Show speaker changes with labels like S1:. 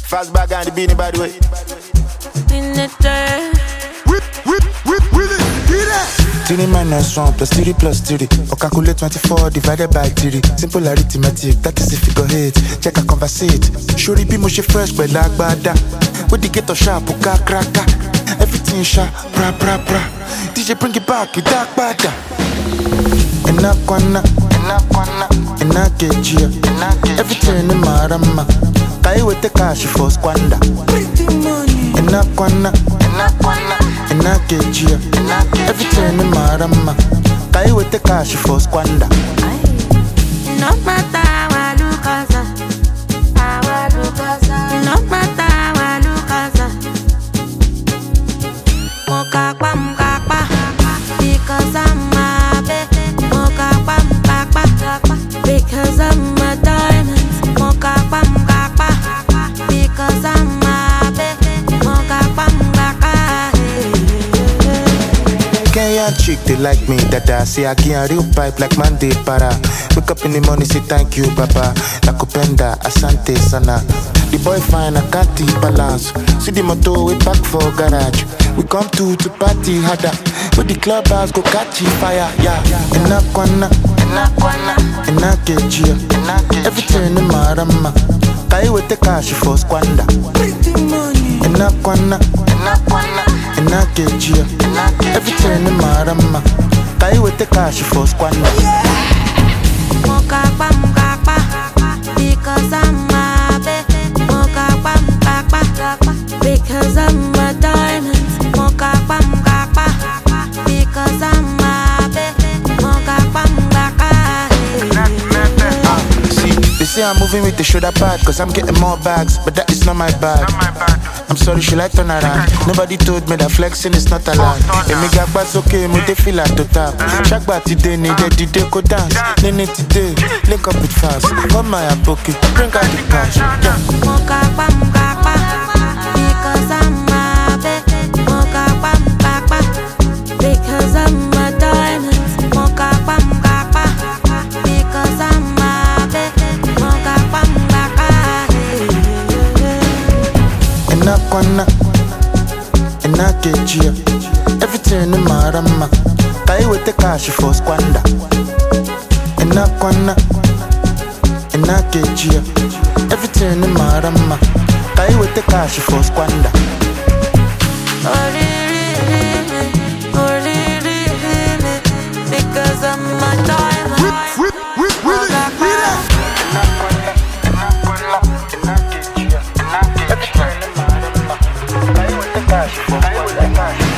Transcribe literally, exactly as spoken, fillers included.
S1: Fast back and the beanie by the way.
S2: In the dirt.
S3: With, with, with, with it, get it.
S4: Three minus one plus three plus three. Or calculate twenty-four divided by three. Simple arithmetic, that is if you go hit. Check a conversate. Shuri be mushy fresh, but like bada. With the ghetto sharp, uka kraka. Everything sharp, bra bra bra. D J bring it back, you dark bada. Enakwana, enakwana, enakejia. Everything in marama. Kai with the cash for squander. Enakwana, enakwana, enakejia. Everything in marama. Kai with the cash for squander.
S2: No matter how look as a, how look as a. No matter how look as a. Moka kwa moka kwa, because I'm a baby. Moka kwa moka kwa, because I'm a diamond. Moka kwa moka kwa, because I'm a baby. Moka kwa moka kwa.
S4: Kenyan chick, they like me, dada. Say I get a real pipe like Monday para. Wake up in the morning, say thank you, Baba. Nakupenda, asante sana. The boy fine, I can't keep balance. See the motor, we back for garage. We come to to party harder. With the clubhouse go catch fire, yeah. Enakwana, enakwana, enakejia. Everything in marama. Kai with the cash for squander. Enakwana, enakwana, enakejia. Everything in marama. Kai with the cash for squander.
S2: Moka kwa moka kwa, because I'm a baby. Moka kwa moka kwa, because I'm a diamond. Moka kwa moka kwa, because I'm a baby. Moka kwa moka kwa.
S4: See, they say I'm moving with the shoulder pad, cause I'm getting more bags, but that is not my bag. I'm sorry, she like turn around. Nobody told me that flexing is not allowed. And me got bass okay, me they feel like to tap. Shagba today, need the today go dance. Nene today, link up with fast. Come my pocket, bring out the cash. Yeah.
S2: Moka kwa moka kwa, because I'm a baby. Moka kwa moka kwa, because I'm a diamond. Moka kwa moka kwa, because I'm a baby. Moka kwa moka kwa.
S4: Enakwana, enakejia. Everything in marama. Kai with the cash for squander. Enakwana, enakejia. Everything in marama. Kai with the cash for squander.
S2: Because I'm a diamond.
S3: With, with, with, with it, get it.
S4: Everything in marama. Kai with the cash for squander.